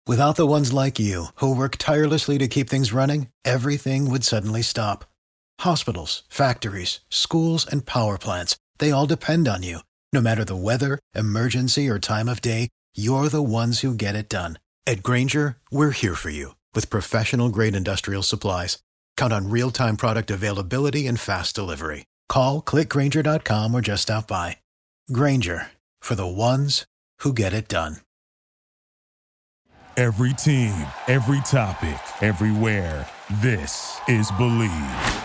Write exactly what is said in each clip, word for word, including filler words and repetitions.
Without the ones like you, who work tirelessly to keep things running, everything would suddenly stop. Hospitals, factories, schools, and power plants, they all depend on you. No matter the weather, emergency, or time of day, you're the ones who get it done. At Grainger, we're here for you with professional-grade industrial supplies. Count on real-time product availability and fast delivery. Call, click grainger dot com, or just stop by. Grainger, for the ones who get it done. Every team, every topic, everywhere. This is Believe.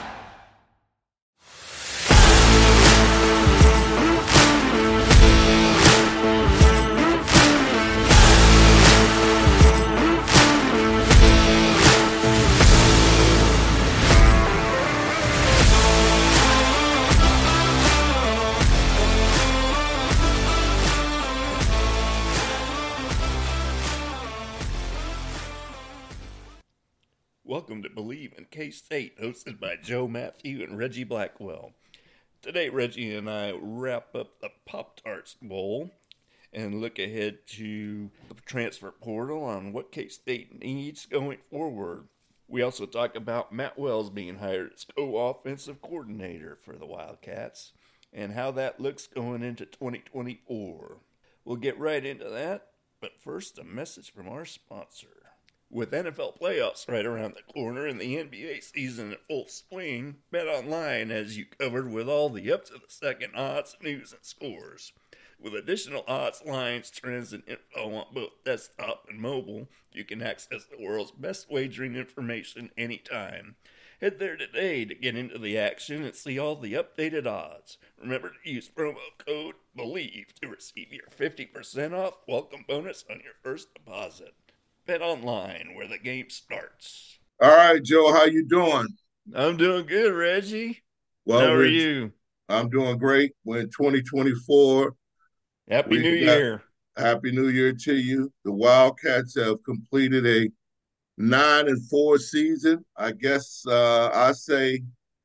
Welcome to Believe in K-State, hosted by Joe Matthew and Reggie Blackwell. Today, Reggie and I wrap up the Pop-Tarts Bowl and look ahead to the transfer portal on what K-State needs going forward. We also talk about Matt Wells being hired as co-offensive coordinator for the Wildcats and how that looks going into twenty twenty-four. We'll get right into that, but first, a message from our sponsor. With N F L playoffs right around the corner and the N B A season in full swing, BetOnline has you covered with all the up-to-the-second odds, news, and scores. With additional odds, lines, trends, and info on both desktop and mobile, you can access the world's best wagering information anytime. Head there today to get into the action and see all the updated odds. Remember to use promo code BELIEVE to receive your fifty percent off welcome bonus on your first deposit. BetOnline, where the game starts. All right, Joe, how you doing? I'm doing good, Reggie. Well, how are you? I'm doing great. We're in twenty twenty-four. Happy New Year. Happy New Year to you. The Wildcats have completed a nine and four season. I guess uh, I say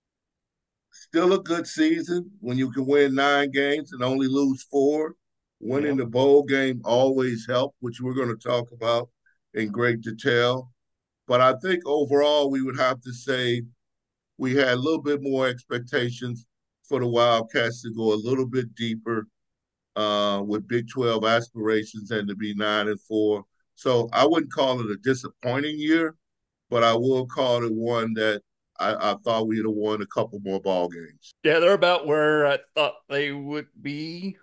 still a good season when you can win nine games and only lose four. Winning yep. the bowl game always helped, which we're going to talk about in great detail. But I think overall we would have to say we had a little bit more expectations for the Wildcats to go a little bit deeper uh, with Big twelve aspirations and to be nine and four. So I wouldn't call it a disappointing year, but I will call it one that I, I thought we'd have won a couple more ball games. Yeah, they're about where I thought they would be.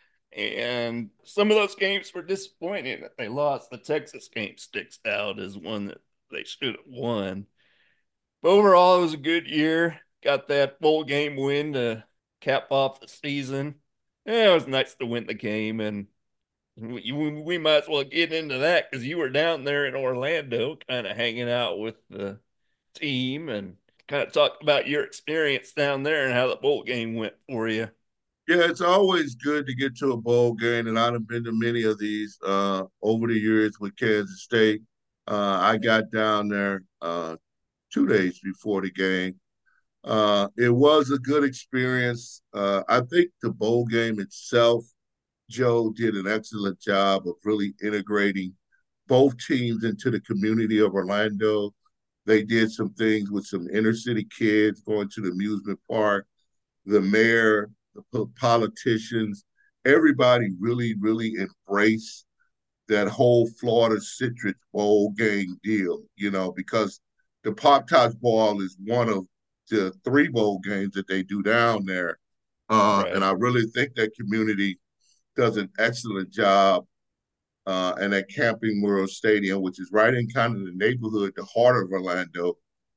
And some of those games were disappointing that they lost. The Texas game sticks out as one that they should have won. But overall, it was a good year. Got that bowl game win to cap off the season. Yeah, it was nice to win the game. And we, we might as well get into that because you were down there in Orlando kind of hanging out with the team and kind of talk about your experience down there and how the bowl game went for you. Yeah, it's always good to get to a bowl game, and I've been to many of these uh, over the years with Kansas State. Uh, I got down there uh, two days before the game. Uh, it was a good experience. Uh, I think the bowl game itself, Joe did an excellent job of really integrating both teams into the community of Orlando. They did some things with some inner city kids going to the amusement park. The mayor, the politicians, everybody really, really embraced that whole Florida Citrus Bowl game deal, you know, because the Pop-Tarts Bowl is one of the three bowl games that they do down there. Uh, right. And I really think that community does an excellent job. Uh, and at Camping World Stadium, which is right in kind of the neighborhood, the heart of Orlando.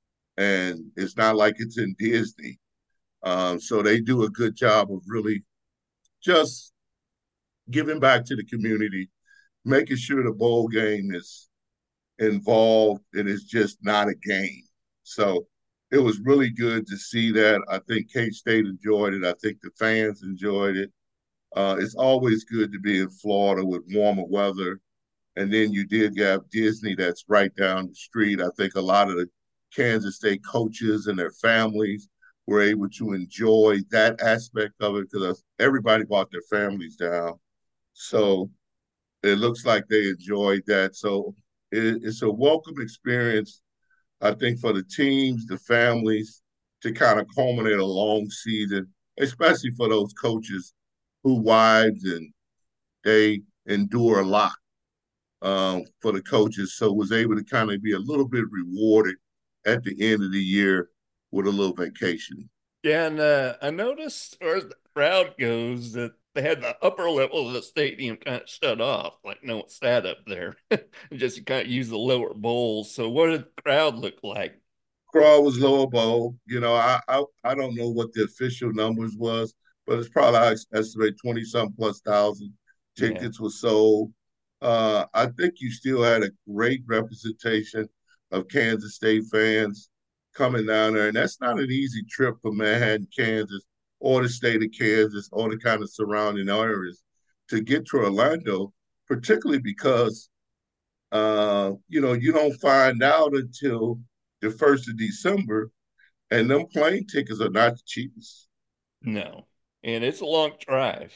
And it's not like it's in Disney. Um, so they do a good job of really just giving back to the community, making sure the bowl game is involved and it's just not a game. So it was really good to see that. I think K-State enjoyed it. I think the fans enjoyed it. Uh, it's always good to be in Florida with warmer weather. And then you did have Disney that's right down the street. I think a lot of the Kansas State coaches and their families were able to enjoy that aspect of it because everybody brought their families down. So it looks like they enjoyed that. So it, it's a welcome experience, I think, for the teams, the families, to kind of culminate a long season, especially for those coaches who wives and they endure a lot um, for the coaches. So was able to kind of be a little bit rewarded at the end of the year with a little vacation. Yeah, and uh, I noticed as far as the crowd goes that they had the upper level of the stadium kind of shut off, like no one sat up there. Just kind of use the lower bowls. So what did the crowd look like? Crawl was lower bowl. You know, I, I I don't know what the official numbers was, but it's probably I estimate twenty some plus thousand Yeah. tickets were sold. Uh, I think you still had a great representation of Kansas State fans coming down there, and that's not an easy trip for Manhattan, Kansas, or the state of Kansas, or the kind of surrounding areas to get to Orlando, particularly because uh, you know, you don't find out until the first of December, and them plane tickets are not the cheapest. No. And it's a long drive.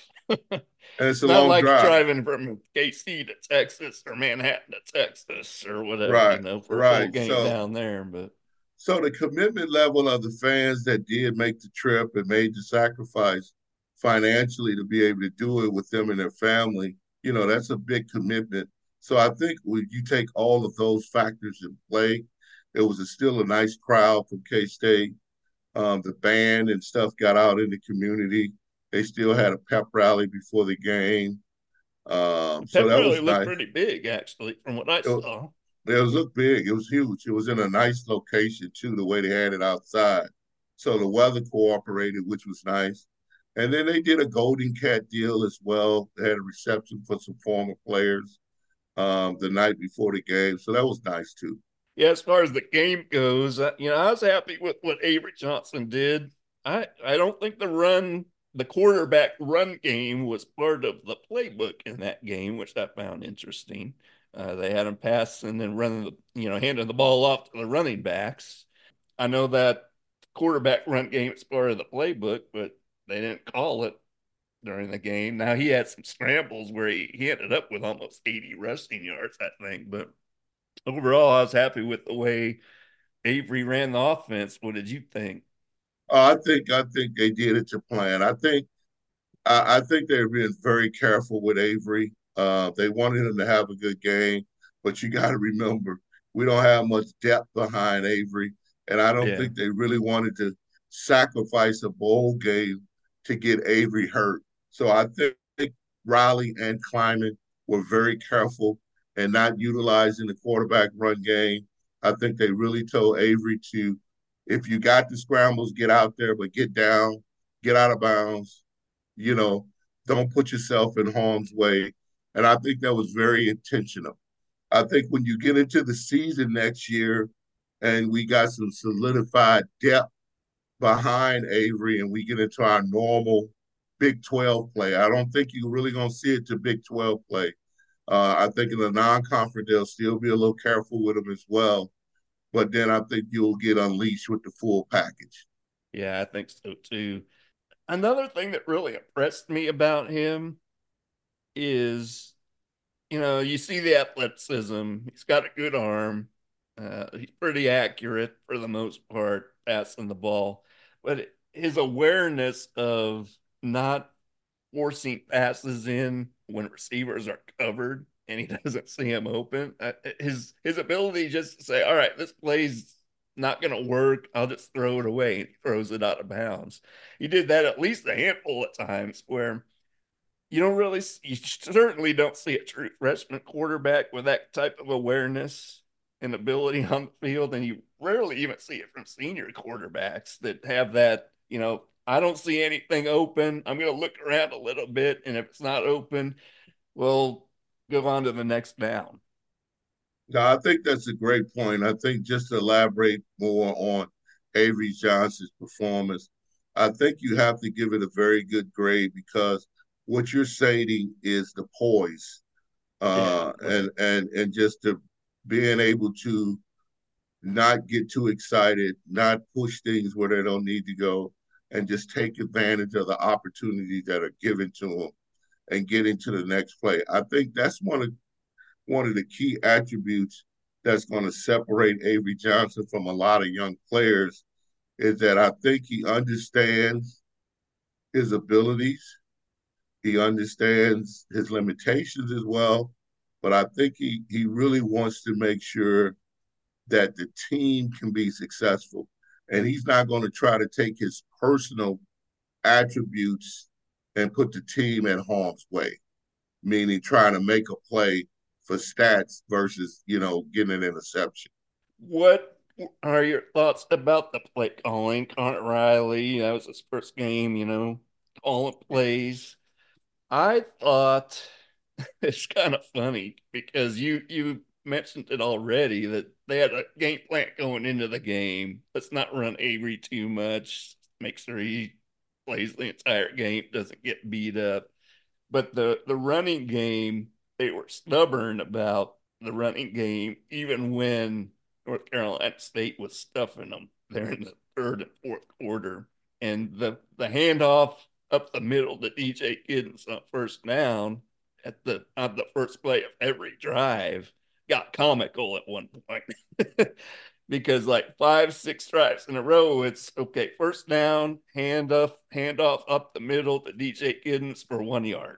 And it's It's a not long like drive. driving from K C to Texas or Manhattan to Texas or whatever, you Right, know, for a full right. game So down there. But so the commitment level of the fans that did make the trip and made the sacrifice financially to be able to do it with them and their family, you know, that's a big commitment. So I think when you take all of those factors in play, it was a, still a nice crowd from K State. Um, the band and stuff got out in the community. They still had a pep rally before the game. Um, so Pep that really was looked nice. pretty big, actually, from what I It, saw. it was looked big. It was huge. It was in a nice location too, the way they had it outside. So the weather cooperated, which was nice. And then they did a Golden Cat deal as well. They had a reception for some former players um, the night before the game. So that was nice too. Yeah, as far as the game goes, uh, you know, I was happy with what Avery Johnson did. I I don't think the run, the quarterback run game was part of the playbook in that game, which I found interesting. Uh, they had him pass and then running the, you know, handing the ball off to the running backs. I know that quarterback run game is part of the playbook, but they didn't call it during the game. Now he had some scrambles where he, he ended up with almost eighty rushing yards, I think, but overall, I was happy with the way Avery ran the offense. What did you think? Uh, I think I think they did it to plan. I think I, I think they're being very careful with Avery. Uh, they wanted him to have a good game, but you got to remember we don't have much depth behind Avery, and I don't Yeah. think they really wanted to sacrifice a bowl game to get Avery hurt. So I think Riley and Kleiman were very careful and not utilizing the quarterback run game. I think they really told Avery to, if you got the scrambles, get out there, but get down, get out of bounds, you know, don't put yourself in harm's way. And I think that was very intentional. I think when you get into the season next year and we got some solidified depth behind Avery and we get into our normal Big twelve play, I don't think you're really going to see it to Big twelve play. Uh, I think in the non-conference, they'll still be a little careful with him as well. But then I think you'll get unleashed with the full package. Yeah, I think so too. Another thing that really impressed me about him is, you know, you see the athleticism. He's got a good arm. Uh, he's pretty accurate for the most part, passing the ball. But his awareness of not forcing passes in when receivers are covered and he doesn't see him open. Uh, his his ability just to say, "All right, this play's not going to work. I'll just throw it away," and he throws it out of bounds. He did that at least a handful of times where you don't really, you certainly don't see a true freshman quarterback with that type of awareness and ability on the field, and you rarely even see it from senior quarterbacks that have that. You know, I don't see anything open. I'm going to look around a little bit, and if it's not open, we'll go on to the next down. No, I think that's a great point. I think just to elaborate more on Avery Johnson's performance, I think you have to give it a very good grade because what you're saying is the poise Yeah, uh, and right. and and just to being able to not get too excited, not push things where they don't need to go, and just take advantage of the opportunities that are given to them and get into the next play. I think that's one of one of the key attributes that's going to separate Avery Johnson from a lot of young players is that I think he understands his abilities. He understands his limitations as well. But I think he, he really wants to make sure that the team can be successful. And he's not going to try to take his personal attributes and put the team at harm's way, meaning trying to make a play for stats versus, you know, getting an interception. What are your thoughts about the play calling? Connor Riley, that was his first game, you know, calling plays. I thought it's kind of funny because you you mentioned it already that they had a game plan going into the game. Let's not run Avery too much. Make sure he plays the entire game, doesn't get beat up. But the the running game, they were stubborn about the running game, even when North Carolina State was stuffing them there in the third and fourth quarter. And the the handoff up the middle to D J Giddens on first down at the on the first play of every drive got comical at one point. Because like five, six drives in a row, it's okay, first down, hand off, hand off up the middle to D J Giddens for one yard.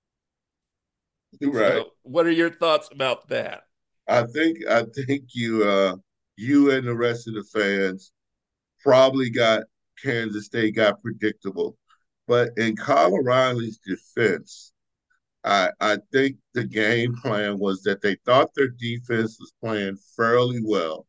You're right. So what are your thoughts about that? I think I think you uh you and the rest of the fans probably got Kansas State got predictable. But in Kyle Riley's defense, I I think the game plan was that they thought their defense was playing fairly well.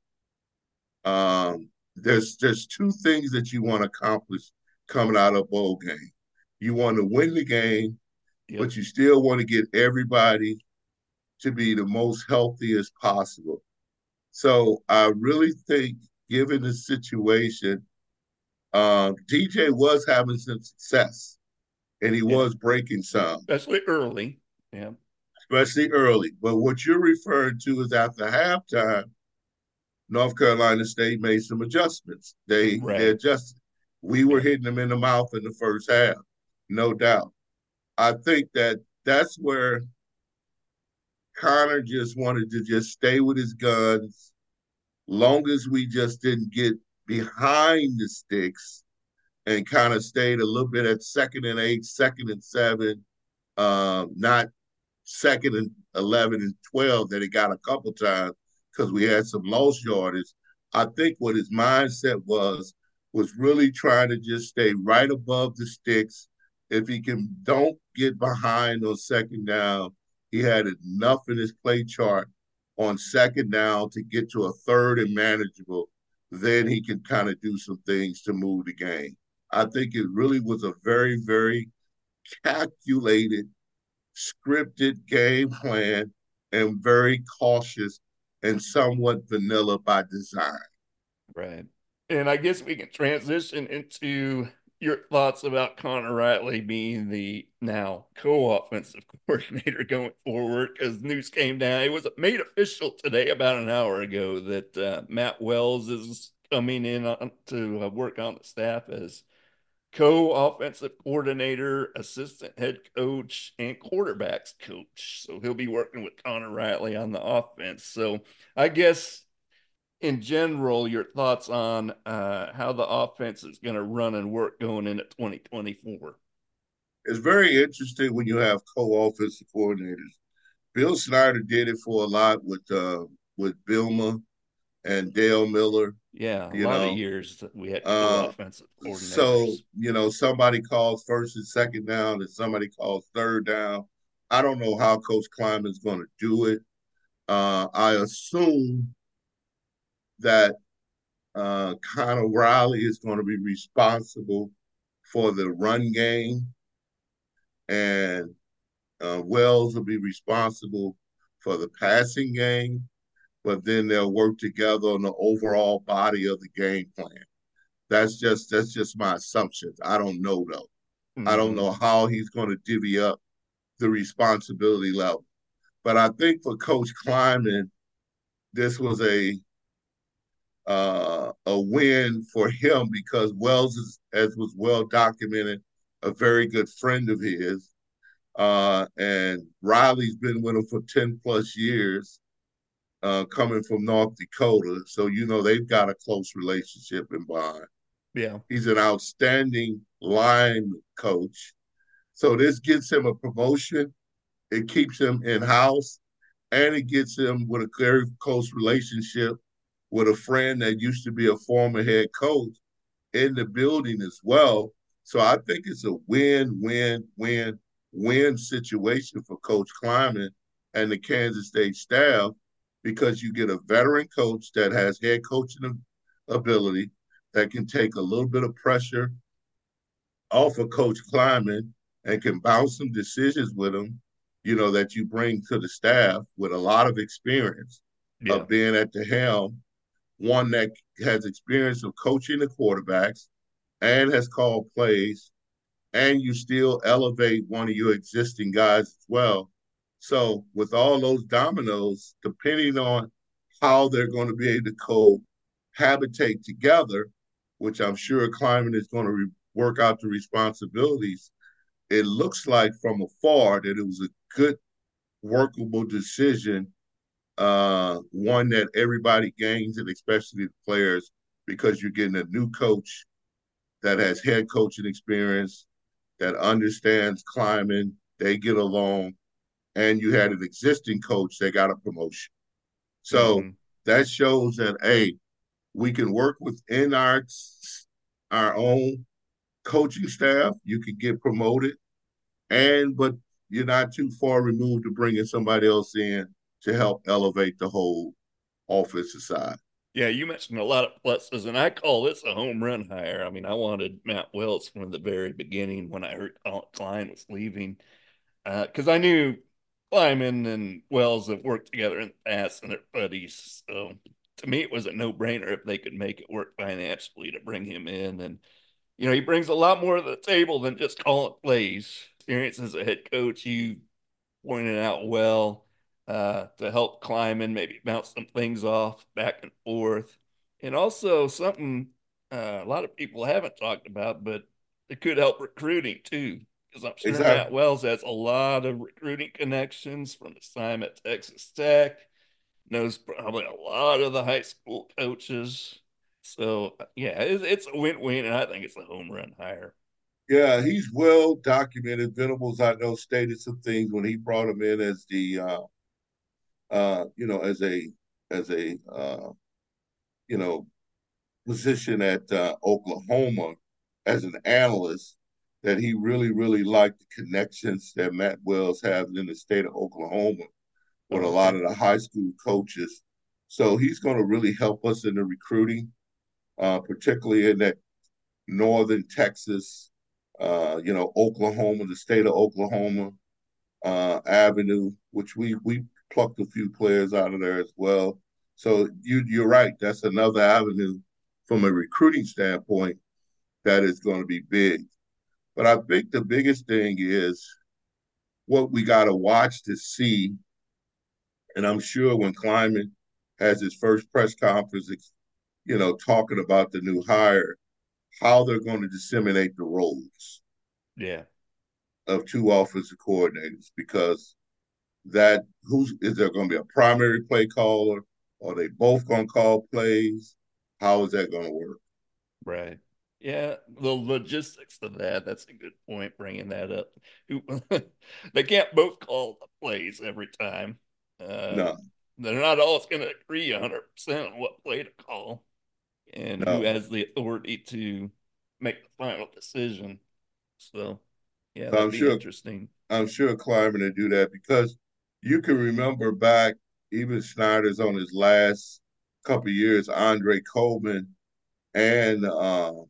Um, there's there's two things that you want to accomplish coming out of a bowl game. You want to win the game, Yep. but you still want to get everybody to be the most healthy as possible. So I really think, given the situation, um, D J was having some success, and he Yeah. was breaking some, Especially early. Yeah. especially early. But what you're referring to is after halftime, North Carolina State made some adjustments. They they Right. adjusted. We were Yeah. hitting them in the mouth in the first half, no doubt. I think that that's where Connor just wanted to just stay with his guns, long as we just didn't get behind the sticks and kind of stayed a little bit at second and eight, second and seven, um, not second and eleven and twelve that he got a couple times because we had some lost yardage. I think what his mindset was was really trying to just stay right above the sticks. If he can don't get behind on second down, he had enough in his play chart on second down to get to a third and manageable. Then he can kind of do some things to move the game. I think it really was a very, very calculated, scripted game plan and very cautious and somewhat vanilla by design. Right. And I guess we can transition into your thoughts about Connor Riley being the now co-offensive coordinator going forward, because news came down. It was made official today, about an hour ago, that uh, Matt Wells is coming in on, to uh, work on the staff as co-offensive coordinator, assistant head coach, and quarterbacks coach. So he'll be working with Connor Riley on the offense. So I guess in general, your thoughts on uh, how the offense is going to run and work going into twenty twenty-four. It's very interesting when you have co-offensive coordinators. Bill Snyder did it for a lot with uh, with Bilma and Dale Miller. Yeah, a You lot of know, years that we had uh, co-offensive so coordinators. you know somebody calls first and second down, and somebody calls third down. I don't know how Coach Kleiman is going to do it. Uh, I assume that uh, Connor Riley is going to be responsible for the run game, and uh, Wells will be responsible for the passing game. But then they'll work together on the overall body of the game plan. That's just that's just my assumptions. I don't know though. I don't Mm-hmm. know how he's going to divvy up the responsibility level. But I think for Coach Kleiman, this was a uh, a win for him because Wells is, as was well documented, a very good friend of his. Uh, and Riley's been with him for ten plus years, uh, coming from North Dakota. So, you know, they've got a close relationship and bond. Yeah. He's an outstanding line coach. So this gets him a promotion. It keeps him in house, and it gets him with a very close relationship with a friend that used to be a former head coach in the building as well. So I think it's a win, win, win, win situation for Coach Kleiman and the Kansas State staff, because you get a veteran coach that has head coaching ability, that can take a little bit of pressure off of Coach Kleiman and can bounce some decisions with him, you know, that you bring to the staff with a lot of experience Yeah. of being at the helm, one that has experience of coaching the quarterbacks and has called plays, and you still elevate one of your existing guys as well. So with all those dominoes, depending on how they're going to be able to cohabitate together, which I'm sure Kleiman is going to re- work out the responsibilities, it looks like from afar that it was a good, workable decision, uh, one that everybody gains, and especially the players, because you're getting a new coach that has head coaching experience, that understands Kleiman, they get along, and you had an existing coach that got a promotion. So Mm-hmm. that shows that, hey, we can work within our our own coaching staff. You can get promoted, and but you're not too far removed to bringing somebody else in to help elevate the whole offensive side. Yeah, you mentioned a lot of pluses, and I call this a home run hire. I mean, I wanted Matt Wells from the very beginning when I heard Klein was leaving, because uh, I knew Kleiman and Wells have worked together in the past and they're buddies. So to me, it was a no-brainer if they could make it work financially to bring him in. And you know, he brings a lot more to the table than just calling plays. Experience as a head coach, you pointed out well, uh, to help Kleiman, maybe bounce some things off back and forth. And also something uh, a lot of people haven't talked about, but it could help recruiting too. Because I'm sure Matt Exactly. Wells has a lot of recruiting connections from his time at Texas Tech, knows probably a lot of the high school coaches. So, yeah, it's, it's a win win, and I think it's a home run hire. Yeah, he's well documented. Venables, I know, stated some things when he brought him in as the uh, uh, you know, as a as a uh, you know, position at uh, Oklahoma as an analyst, that he really, really liked the connections that Matt Wells has in the state of Oklahoma with a Oh, lot okay. of the high school coaches. So he's going to really help us in the recruiting, uh, particularly in that northern Texas, uh, you know, Oklahoma, the state of Oklahoma uh, avenue, which we we plucked a few players out of there as well. So you you're right. That's another avenue from a recruiting standpoint that is going to be big. But I think the biggest thing is what we got to watch to see. And I'm sure when Kleiman has his first press conference, you know, talking about the new hire, how they're going to disseminate the roles Yeah. of two offensive coordinators, because that who's is there going to be a primary play caller? Are they both going to call plays? How is that going to work? Right. Yeah, the logistics of that, that's a good point, bringing that up. Who They can't both call the plays every time. Uh, No, they're not always going to agree one hundred percent on what play to call and who no. has the authority to make the final decision. So, yeah, So that'd I'm be sure interesting. I'm sure Kleiman to do that, because you can remember back, even Snyder's on his last couple of years, Andre Coleman and um,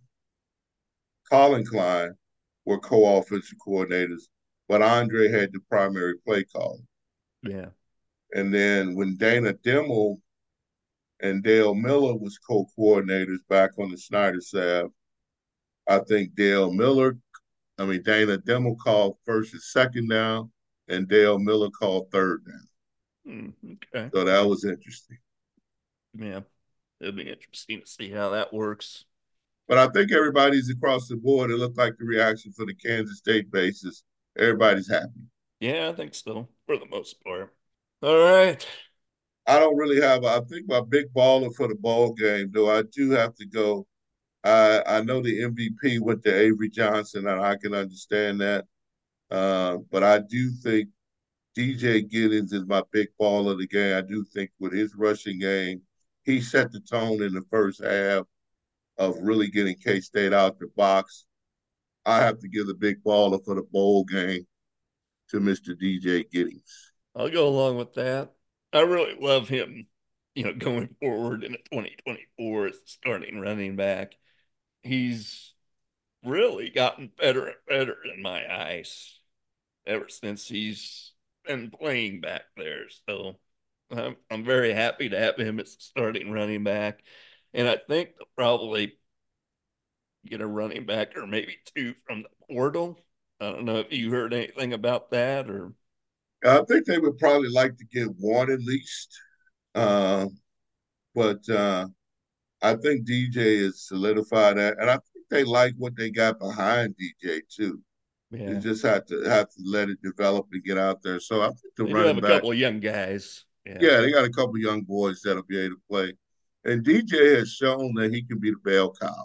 Colin Klein were co-offensive coordinators, but Andre had the primary play call. Yeah. And then when Dana Dimmel and Dale Miller was co-coordinators back on the Snyder staff, I think Dale Miller, I mean Dana Dimmel called first and second down, and Dale Miller called third down. Hmm, okay. So that was interesting. Yeah. It'll be interesting to see how that works. But I think everybody's across the board. It looked like the reaction for the Kansas State basis. Everybody's happy. Yeah, I think so for the most part. All right. I don't really have. I think my big baller for the ball game, though, I do have to go. I I know the M V P went to Avery Johnson, and I can understand that. Uh, but I do think D J Giddens is my big ball of the game. I do think with his rushing game, he set the tone in the first half of really getting K State out the box. I have to give the big baller for the bowl game to Mister D J Giddens. I'll go along with that. I really love him, you know, going forward in twenty twenty-four as starting running back. He's really gotten better and better in my eyes ever since he's been playing back there. So I'm, I'm very happy to have him as starting running back. And I think they'll probably get a running back or maybe two from the portal. I don't know if you heard anything about that or. I think they would probably like to get one at least. Uh, but uh, I think D J is solidified that, and I think they like what they got behind D J too. They Yeah. just have to have to let it develop and get out there. So I think the They do have running a back, couple of young guys. Yeah. yeah, they got a couple young boys that'll be able to play. And D J has shown that he can be the bell cow.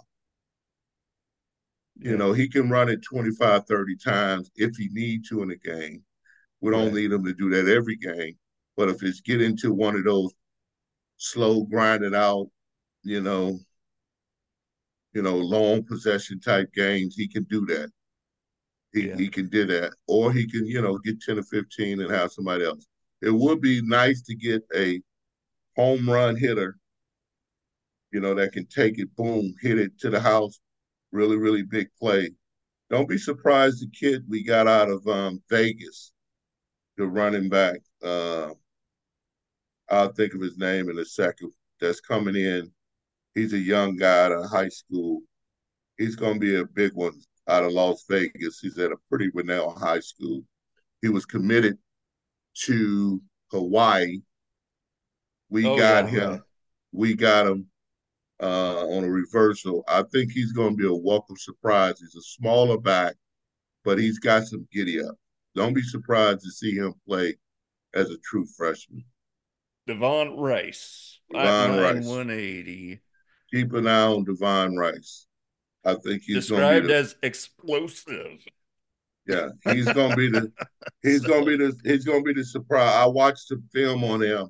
You Yeah. know, he can run it twenty-five, thirty times if he need to in a game. We don't Right. need him to do that every game. But if it's get into one of those slow grinded out, you know, you know, long possession type games, he can do that. He Yeah. he can do that. Or he can, you know, get ten or fifteen and have somebody else. It would be nice to get a home run hitter, you know, that can take it, boom, hit it to the house, really, really big play. Don't be surprised the kid we got out of um, Vegas, the running back. Uh, I'll think of his name in a second. That's coming in. He's a young guy out of high school. He's going to be a big one out of Las Vegas. He's at a pretty renowned high school. He was committed to Hawaii. We Oh got yeah, him. right. We got him uh, on a reversal. I think he's going to be a welcome surprise. He's a smaller back, but he's got some giddy up. Don't be surprised to see him play as a true freshman. Devon Rice, five Devon nine, Rice. one eighty. Keep an eye on Devon Rice. I think he's going to be Described the as explosive. yeah. He's going to be the he's going to So be the he's going to be the surprise. I watched the film on him,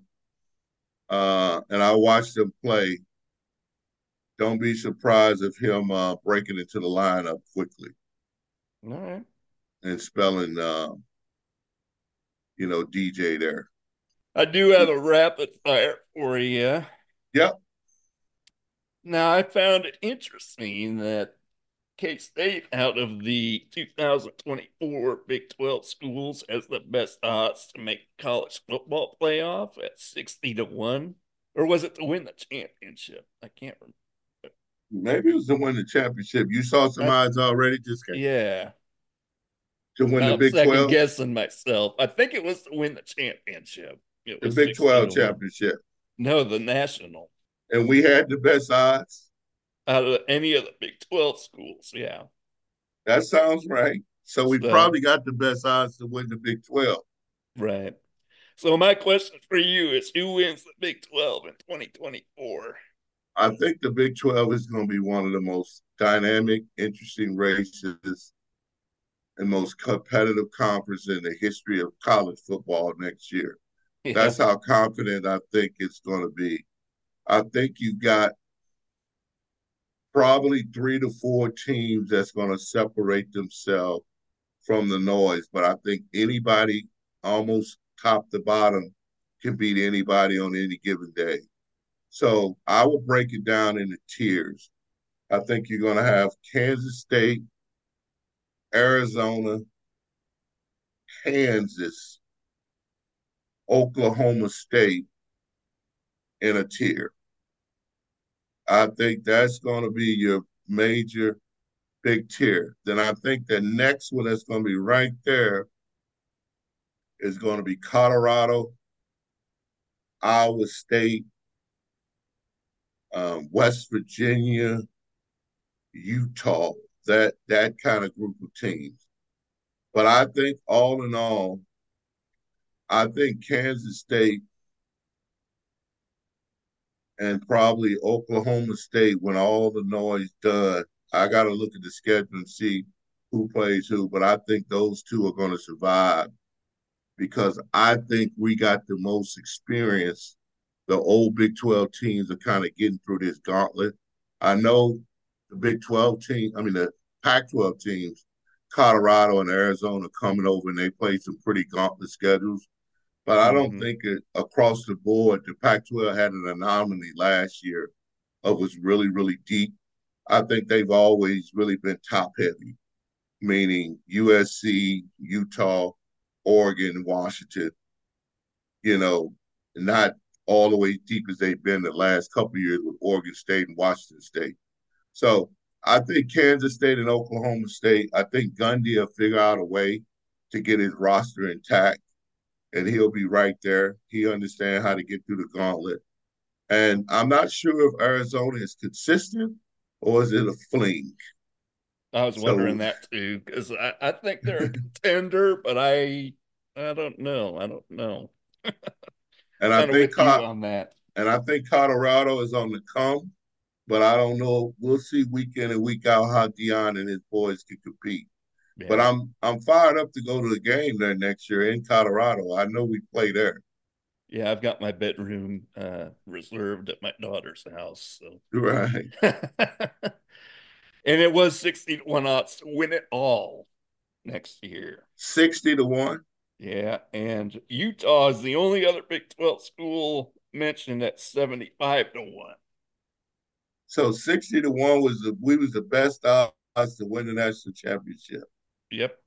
uh, and I watched him play. Don't be surprised if him uh, breaking into the lineup quickly all right. and spelling, uh, you know, D J there. I do have a rapid fire for you. Yep. Now I found it interesting that K State out of the two thousand twenty-four Big twelve schools has the best odds to make college football playoff at sixty to one. Or was it to win the championship? I can't remember. Maybe it was to win the championship. You saw some I, odds already just came yeah. to win the I'm Big second twelve, guessing myself. I think it was to win the championship. It the was Big sixty twelve to one. championship. No, the national. And we had the best odds. Out of any of the Big twelve schools. Yeah. That sounds right. So we So, probably got the best odds to win the Big twelve. right. So, my question for you is who wins the Big twelve in twenty twenty-four? I think the Big twelve is going to be one of the most dynamic, interesting races and most competitive conference in the history of college football next year. Yeah. That's how confident I think it's going to be. I think you got probably three to four teams that's going to separate themselves from the noise, but I think anybody almost top to bottom can beat anybody on any given day. So I will break it down into tiers. I think you're going to have Kansas State, Arizona, Kansas, Oklahoma State in a tier. I think that's going to be your major big tier. Then I think the next one that's going to be right there is going to be Colorado, Iowa State, um, West Virginia, Utah, that that kind of group of teams. But I think all in all, I think Kansas State and probably Oklahoma State, when all the noise done, I got to look at the schedule and see who plays who. But I think those two are going to survive because I think we got the most experience. The old Big twelve teams are kind of getting through this gauntlet. I know the Big twelve team, I mean, the Pac twelve teams, Colorado and Arizona coming over and they play some pretty gauntlet schedules. But I don't Mm-hmm. think it, across the board, the Pac twelve had an anomaly last year of was really, really deep. I think they've always really been top heavy, meaning U S C, Utah, Oregon, Washington, you know, not all the way deep as they've been the last couple of years with Oregon State and Washington State. So I think Kansas State and Oklahoma State, I think Gundy will figure out a way to get his roster intact and he'll be right there. He understands how to get through the gauntlet. And I'm not sure if Arizona is consistent or is it a fling. I was So, wondering that too because I, I think they're a contender, but I I don't know. I don't know. and I Kind of think with you on that. and I think Colorado is on the come, but I don't know. We'll see week in and week out how Deion and his boys can compete. But Yeah. I'm I'm fired up to go to the game there next year in Colorado. I know we play there. Yeah, I've got my bedroom uh, reserved at my daughter's house. So, Right. and it was sixty to one odds to win it all next year. sixty to one. Yeah, and Utah is the only other Big twelve school mentioned at seventy-five to one. So sixty to one was the we was the best odds to win the national championship. Yep.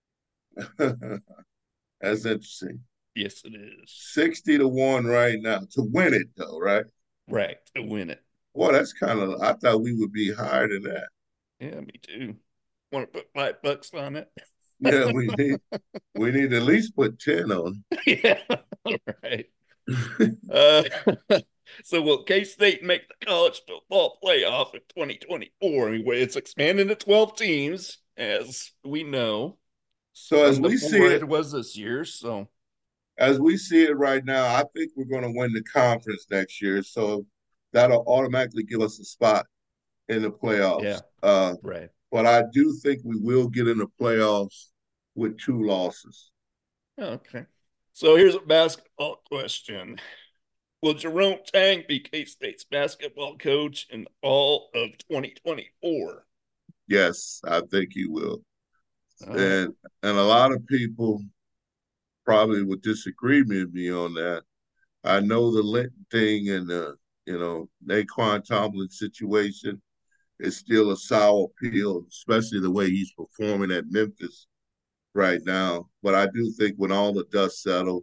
That's interesting. Yes, it is. sixty to one right now to win it though, right? Right, to win it. Well, that's kind of I thought we would be higher than that. Yeah, me too. Want to put five bucks on it? Yeah, we need we need to at least put ten on. Yeah, right. Uh, so will K-State make the college football playoff in twenty twenty-four? Anyway, it's expanding to twelve teams, as we know, So as from the we see four it, it was this year. So as we see it right now, I think we're going to win the conference next year. So that'll automatically give us a spot in the yeah, playoffs. Uh, right. but I do think we will get in the playoffs with two losses. Okay. So here's a basketball question. Will Jerome Tang be K-State's basketball coach in the fall of twenty twenty-four? Yes, I think he will. All right. And and a lot of people probably would disagree with me on that. I know the Linton thing and the you know Naquan Tomlin situation is still a sour pill, especially the way he's performing at Memphis right now. But I do think when all the dust settles,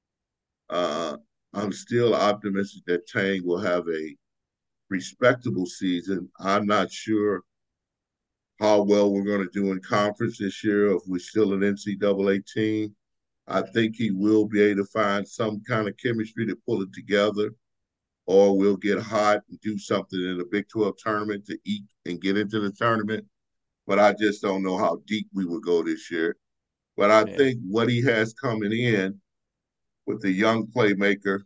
uh, I'm still optimistic that Tang will have a respectable season. I'm not sure how well we're going to do in conference this year, if we're still an N C double A team. I think he will be able to find some kind of chemistry to pull it together, or we'll get hot and do something in the Big twelve tournament to eat and get into the tournament. But I just don't know how deep we would go this year. But I Yeah. think what he has coming in with the young playmaker,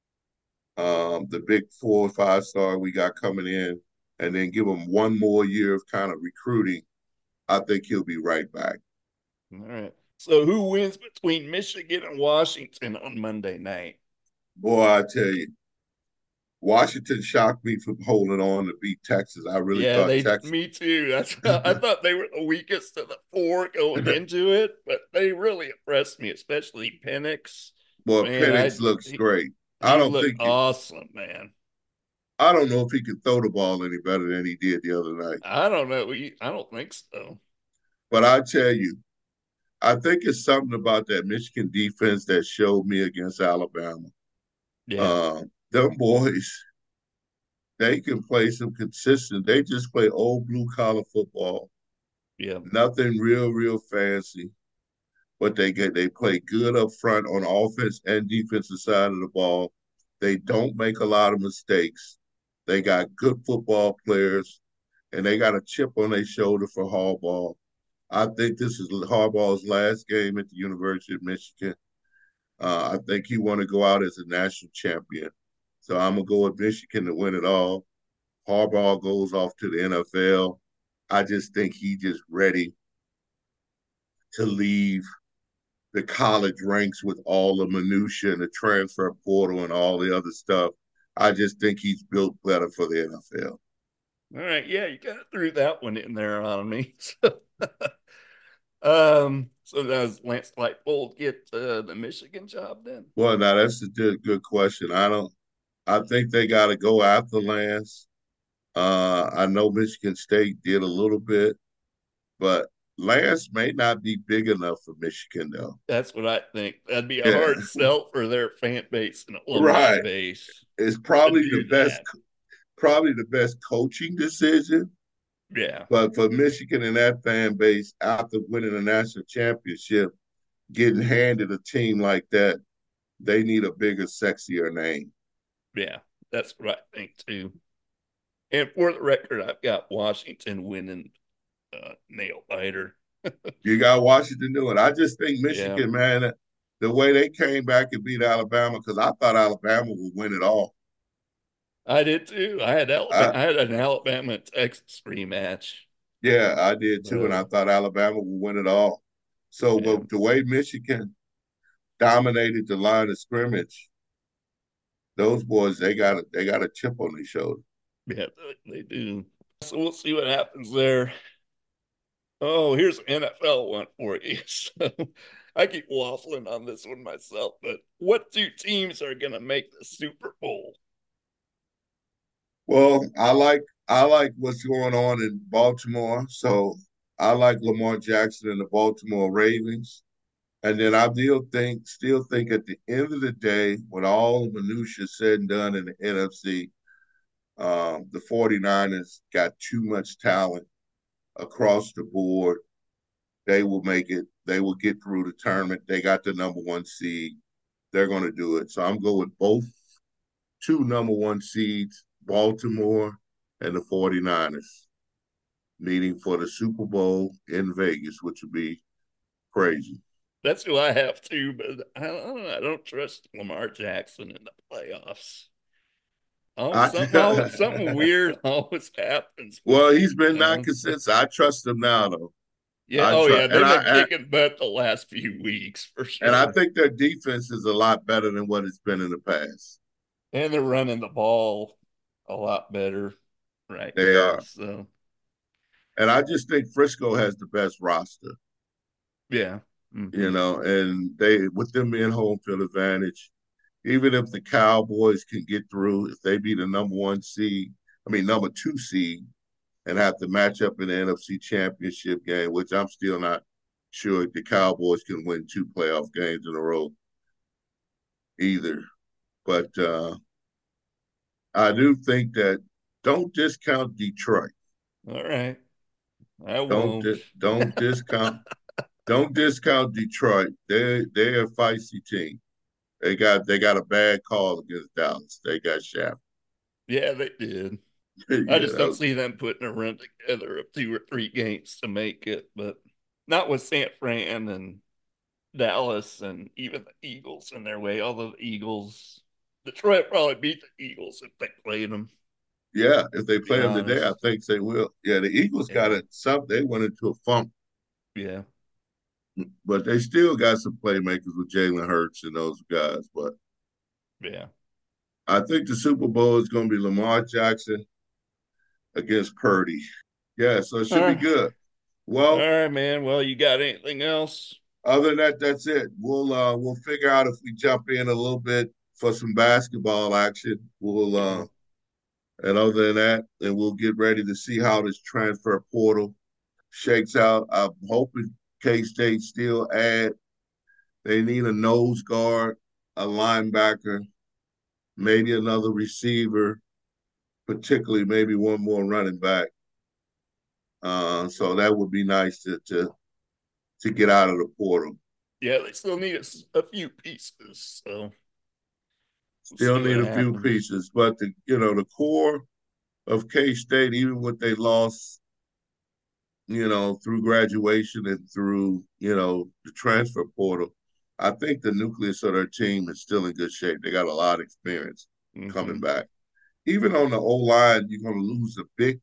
um, the big four or five star we got coming in, and then give him one more year of kind of recruiting, I think he'll be right back. All right. So who wins between Michigan and Washington on Monday night? Boy, I tell you, Washington shocked me from holding on to beat Texas. I really Yeah, thought they Texas. me too. That's I thought they were the weakest of the four going into it, but they really impressed me, especially Penix. Boy, Man, I Penix looks he, great. I he don't looked think he, awesome, man. I don't know if he can throw the ball any better than he did the other night. I don't know. I don't think so. But I tell you, I think it's something about that Michigan defense that showed me against Alabama. Yeah, Um, them boys, they can play some consistent. They just play old blue collar football. yeah, Nothing real, real fancy. But they get they play good up front on offense and defensive side of the ball. They don't make a lot of mistakes. They got good football players, and they got a chip on their shoulder for Harbaugh. I think this is Harbaugh's last game at the University of Michigan. Uh, I think he want to go out as a national champion. So I'm gonna go with Michigan to win it all. Harbaugh goes off to the N F L. I just think he just ready to leave the college ranks with all the minutia and the transfer portal and all the other stuff. I just think he's built better for the N F L. All right, yeah, you kind of threw that one in there on me. So, um, so does Lance Leipold get uh, the Michigan job then? Well, now that's a good, good question. I don't. I think they got to go after Lance. Uh, I know Michigan State did a little bit, but Lance may not be big enough for Michigan, though. That's what I think. That'd be a Yeah, hard sell for their fan base and alumni right. base It's to probably the do best, that. probably the best coaching decision. Yeah, But for Michigan and that fan base, after winning a national championship, getting handed a team like that, they need a bigger, sexier name. yeah, that's what I think too. And for the record, I've got Washington winning uh, nail biter. You got Washington doing. I just think Yeah, Michigan, man, the way they came back and beat Alabama, because I thought Alabama would win it all. I did too. I had Alabama. I, I had an Alabama Texas rematch. yeah, I did too, and Uh, I thought Alabama would win it all. So, yeah, but the way Michigan dominated the line of scrimmage, those boys, they got a, they got a chip on their shoulder. yeah, they do. So we'll see what happens there. Oh, here's an N F L one for you. So I keep waffling on this one myself, but what two teams are going to make the Super Bowl? Well, I like I like what's going on in Baltimore. So I like Lamar Jackson and the Baltimore Ravens. And then I still think still think at the end of the day, when all the minutia said and done in the N F C, um, the 49ers got too much talent across the board. They will make it. They will get through the tournament. They got the number one seed. They're going to do it. So I'm going with both two number one seeds, Baltimore and the 49ers, meeting for the Super Bowl in Vegas, which would be crazy. That's who I have too, but I don't, I don't trust Lamar Jackson in the playoffs. Oh, I, something always, something weird always happens with well, him, he's been you not know? consistent. I trust him now, though. Yeah. I Oh, trust, yeah. and They've been I kicking butt the last few weeks for and I sure. think their defense is a lot better than what it's been in the past. And they're running the ball a lot better right They now. are, So, and I just think Frisco has the best roster. yeah. You Mm-hmm. know, and they with them being home field advantage, even if the Cowboys can get through, if they be the number one seed, I mean number two seed, and have to match up in the N F C Championship game, which I'm still not sure the Cowboys can win two playoff games in a row either. But uh, I do think that don't discount Detroit. All right. I Don't won't. don't discount don't discount Detroit. They they're a feisty team. They got they got a bad call against Dallas. They got shafted. Yeah, they did. I you just don't know, see them putting a run together of two or three games to make it, but not with San Fran and Dallas and even the Eagles in their way. Although the Eagles, Detroit probably beat the Eagles if they played them. yeah, if they To be play them today, I honest, think they will. Yeah, the Eagles got yeah, it. Some they went into a funk, yeah, but they still got some playmakers with Jalen Hurts and those guys. But yeah. I think the Super Bowl is going to be Lamar Jackson against Purdy. Yeah, so it All should be right, good. all Well, right, man. Well, you got anything else? other than that, that's it. We'll uh, we'll figure out if we jump in a little bit for some basketball action. We'll Yeah, uh, and other than that, then we'll get ready to see how this transfer portal shakes out. I'm hoping K State still add. They need a nose guard, a linebacker, maybe another receiver, particularly maybe one more running back. Uh, so that would be nice to to to get out of the portal. yeah. They still need a, a few pieces, so we'll Still see need what a few happens. pieces, but the you know the core of K State, even with they lost, you know, through graduation and through you know the transfer portal, I think the nucleus of their team is still in good shape. They got a lot of experience Mm-hmm. coming back. Even on the O-line, you're going to lose a big,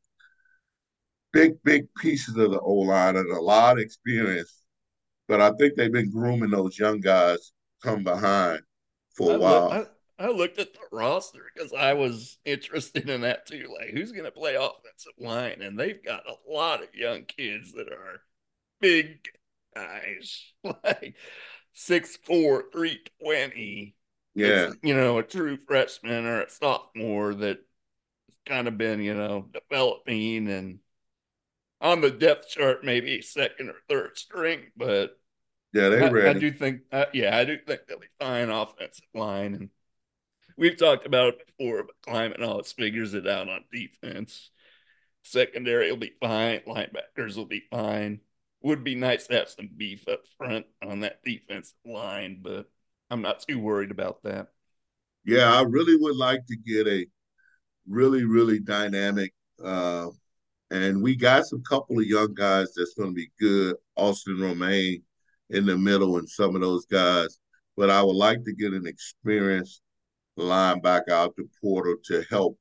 big, big pieces of the O-line and a lot of experience. But I think they've been grooming those young guys come behind for I a look, while. I, I looked at the roster because I was interested in that too. Like, who's going to play offensive line? And they've got a lot of young kids that are big guys, like six four, three twenty. That's, Yeah, you know, a true freshman or a sophomore that kind of been, you know, developing and on the depth chart, maybe second or third string. But yeah, they I, I ready. do think, uh, yeah, I do think they'll be fine offensive line. And we've talked about it before, but Climate always figures it out on defense. Secondary will be fine. Linebackers will be fine. Would be nice to have some beef up front on that defensive line, but I'm not too worried about that. Yeah, I really would like to get a really, really dynamic. Uh, and we got some couple of young guys that's going to be good. Austin Romaine in the middle and some of those guys. But I would like to get an experienced linebacker out the portal to help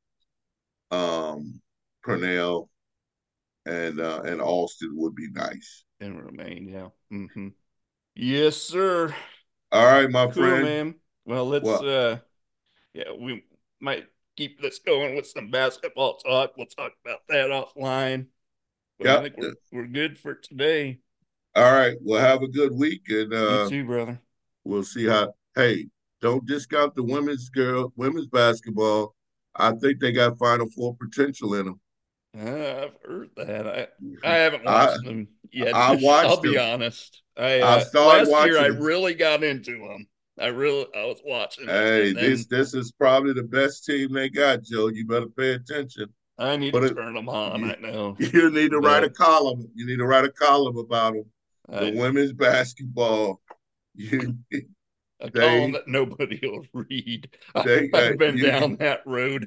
um, Purnell and uh, and Austin would be nice. And Romaine, yeah. Mm-hmm. Yes, sir. All right, my Cool, friend. man. Well, let's, Well, uh, yeah, we might keep this going with some basketball talk. We'll talk about that offline. But I yep. think we're, we're good for today. All right. Well, have a good week, and You uh, too, brother. we'll see how. Hey, don't discount the women's girl, women's basketball. I think they got Final Four potential in them. Uh, I've heard that. I, I haven't I watched them yet. I I'll watched be them. honest. I I uh, started last year I watching them. really got into them. I really I was watching it, Hey, and this then this is probably the best team they got, Joe. You better pay attention. I need But to it, turn them on. you, I know, you need to write a but column. You need to write a column about them. The I, women's basketball. You, a column they that nobody will read. they uh, I've been you down that road.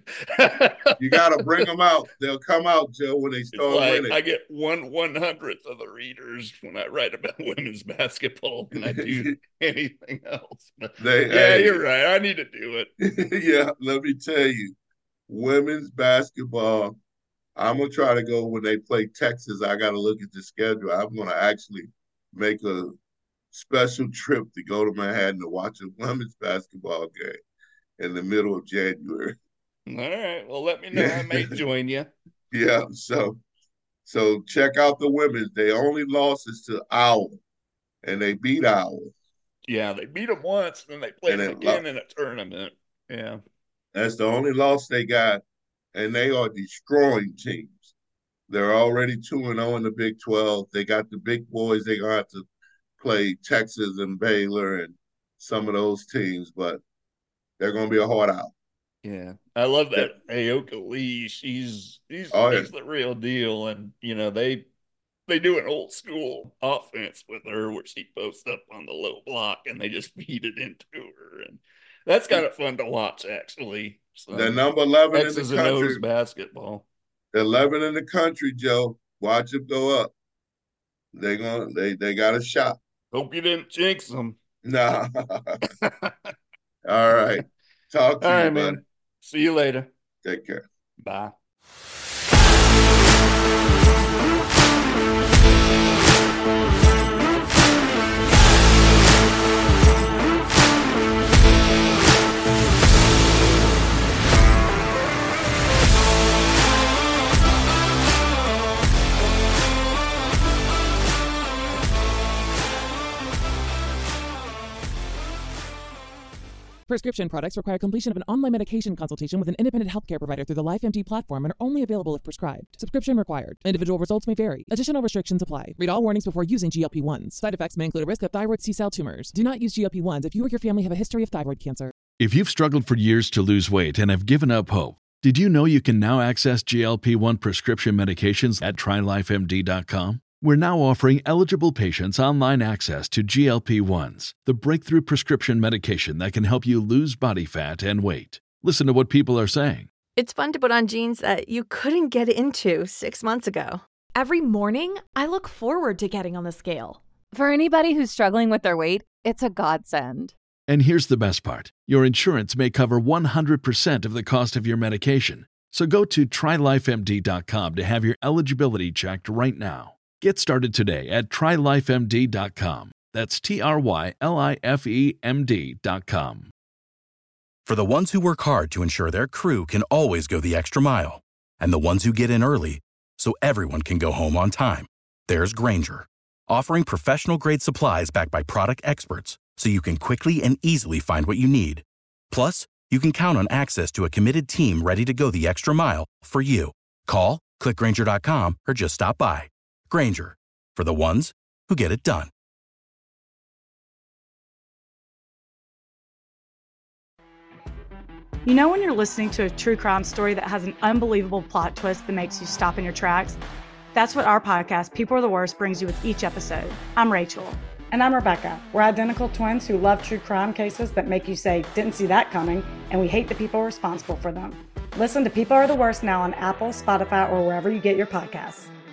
you got to bring them out. They'll come out, Joe, when they It's start like winning. I get one one hundredth of the readers when I write about women's basketball than I do anything else. But they, yeah, hey, you're right. I need to do it. yeah. Let me tell you, women's basketball. I'm gonna try to go when they play Texas. I got to look at the schedule. I'm gonna actually make a special trip to go to Manhattan to watch a women's basketball game in the middle of January. All right. Well, let me know. Yeah, I may join you. yeah. So, so check out the women's. They only losses to Iowa, and they beat Iowa. Yeah, they beat them once, and then they played And them it, lo- again in a tournament. Yeah. that's the only loss they got, and they are destroying teams. They're already two and zero in the Big twelve. They got the big boys. They're gonna have to play Texas and Baylor and some of those teams, but they're gonna be a hard out. Yeah. I love Yeah. that Aoka Lee. She's she's Oh yeah, she's the real deal. And you know, they they do an old school offense with her where she posts up on the low block and they just feed it into her. And that's kind of fun to watch, actually. they're Some number eleven in the X's and country. O's basketball. They're eleven in the country, Joe. Watch them go up. They gonna they they got a shot. Hope you didn't jinx them. Nah. All All right. Talk to right, you, buddy. man. See you later. Take care. Bye. Prescription products require completion of an online medication consultation with an independent healthcare provider through the LifeMD platform and are only available if prescribed. Subscription required. Individual results may vary. Additional restrictions apply. Read all warnings before using G L P ones. Side effects may include a risk of thyroid C-cell tumors. Do not use G L P ones if you or your family have a history of thyroid cancer. If you've struggled for years to lose weight and have given up hope, did you know you can now access G L P one prescription medications at try life M D dot com? We're now offering eligible patients online access to G L P ones, the breakthrough prescription medication that can help you lose body fat and weight. Listen to what people are saying. It's fun to put on jeans that you couldn't get into six months ago. Every morning, I look forward to getting on the scale. For anybody who's struggling with their weight, It's a godsend. And here's the best part. Your insurance may cover one hundred percent of the cost of your medication. So go to try life M D dot com to have your eligibility checked right now. Get started today at try life M D dot com. That's T R Y L I F E M D dot com. For the ones who work hard to ensure their crew can always go the extra mile, and the ones who get in early so everyone can go home on time, there's Grainger, offering professional-grade supplies backed by product experts so you can quickly and easily find what you need. Plus, you can count on access to a committed team ready to go the extra mile for you. Call, click Grainger dot com, or just stop by. Grainger, for the ones who get it done. You know when you're listening to a true crime story that has an unbelievable plot twist that makes you stop in your tracks? That's what our podcast, People Are the Worst, brings you with each episode. I'm Rachel. And I'm Rebecca. We're identical twins who love true crime cases that make you say, didn't see that coming, and we hate the people responsible for them. Listen to People Are the Worst now on Apple, Spotify, or wherever you get your podcasts.